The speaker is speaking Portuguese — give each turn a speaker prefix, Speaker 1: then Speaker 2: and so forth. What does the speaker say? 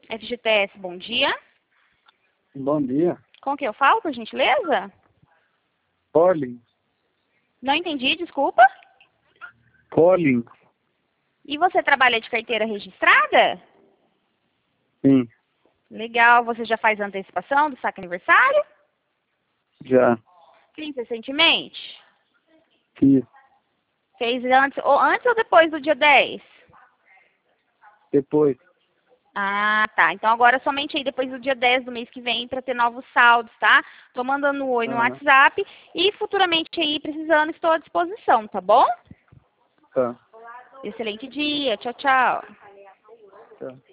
Speaker 1: FGTS, bom dia.
Speaker 2: Bom dia.
Speaker 1: Com quem eu falo, por gentileza?
Speaker 2: Colin.
Speaker 1: Não entendi, desculpa.
Speaker 2: Colin.
Speaker 1: E você trabalha de carteira registrada?
Speaker 2: Sim,
Speaker 1: Legal. Você já faz antecipação do saque aniversário?
Speaker 2: já
Speaker 1: Fiz recentemente?
Speaker 2: fiz.
Speaker 1: Fez antes ou depois do dia 10?
Speaker 2: Depois.
Speaker 1: Ah, tá. Então agora somente aí depois do dia 10 do mês que vem para ter novos saldos, tá? Tô mandando um oi no
Speaker 2: Aham.
Speaker 1: WhatsApp e futuramente aí precisando estou à disposição, tá bom?
Speaker 2: Tá.
Speaker 1: Excelente dia. Tchau, tchau.
Speaker 2: Tá.